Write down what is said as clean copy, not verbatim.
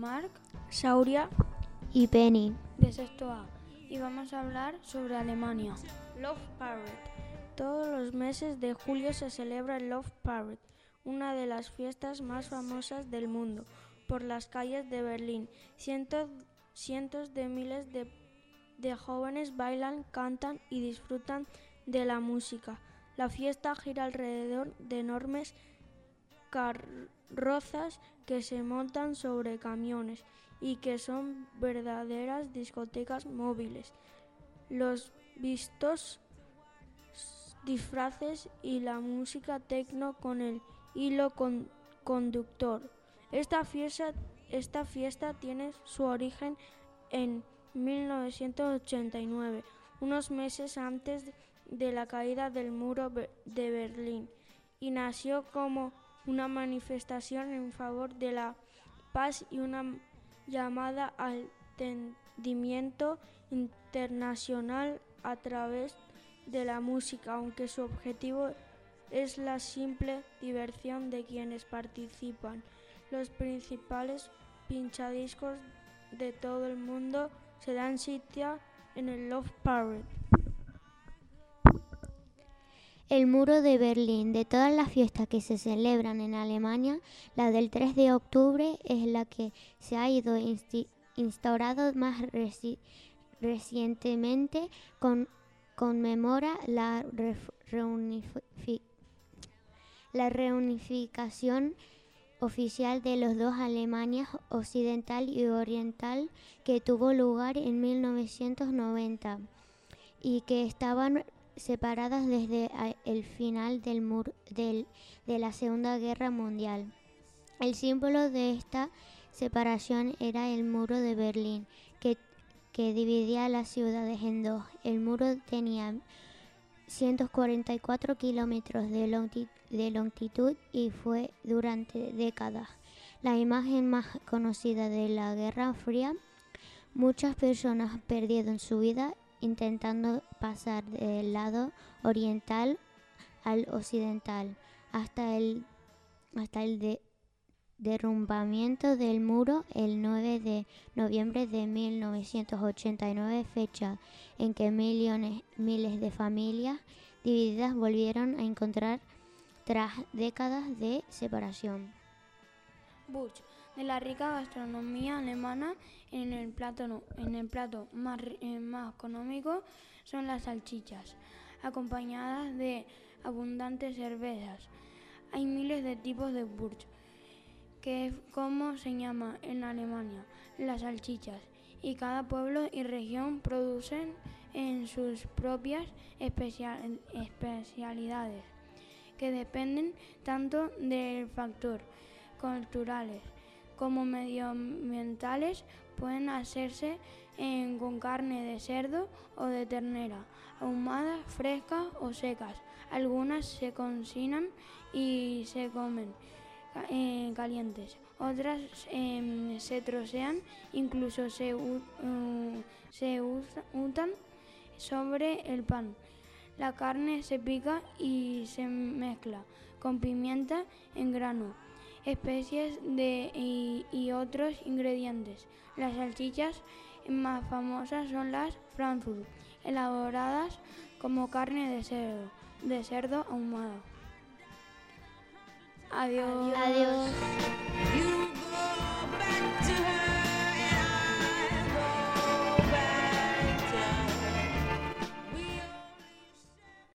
Marc, Sauria y Penny de sexto A y vamos a hablar sobre Alemania. Love Parade. Todos los meses de julio se celebra el Love Parade, una de las fiestas más famosas del mundo. Por las calles de Berlín, cientos de miles de jóvenes bailan, cantan y disfrutan de la música. La fiesta gira alrededor de enormes carrozas que se montan sobre camiones y que son verdaderas discotecas móviles. Los vistos disfraces y la música techno con el hilo conductor. Esta fiesta tiene su origen en 1989, unos meses antes de la caída del muro de Berlín, y nació como una manifestación en favor de la paz y una llamada al entendimiento internacional a través de la música, aunque su objetivo es la simple diversión de quienes participan. Los principales pinchadiscos de todo el mundo se dan cita en el Love Parade. El muro de Berlín. De todas las fiestas que se celebran en Alemania, la del 3 de octubre es la que se ha ido instaurado más recientemente. Conmemora la reunificación oficial de los dos Alemanias occidental y oriental que tuvo lugar en 1990 y que estaban separadas desde el final de la Segunda Guerra Mundial. El símbolo de esta separación era el muro de Berlín, que dividía las ciudades en dos. El muro tenía 144 kilómetros de longitud y fue durante décadas la imagen más conocida de la Guerra Fría. Muchas personas perdieron su vida intentando pasar del lado oriental al occidental hasta el derrumbamiento del muro el 9 de noviembre de 1989, fecha en que miles de familias divididas volvieron a encontrar tras décadas de separación. Busch, de la rica gastronomía alemana, en el plato más económico son las salchichas, acompañadas de abundantes cervezas. Hay miles de tipos de Busch, que es como se llama en Alemania las salchichas, y cada pueblo y región producen en sus propias especialidades, que dependen tanto del factor culturales como medioambientales. Pueden hacerse con carne de cerdo o de ternera, ahumadas, frescas o secas. Algunas se cocinan y se comen calientes, otras se trocean, incluso se untan sobre el pan. La carne se pica y se mezcla con pimienta en grano, especies y otros ingredientes. Las salchichas más famosas son las Frankfurt, elaboradas como carne de cerdo ahumada. Adiós. Adiós.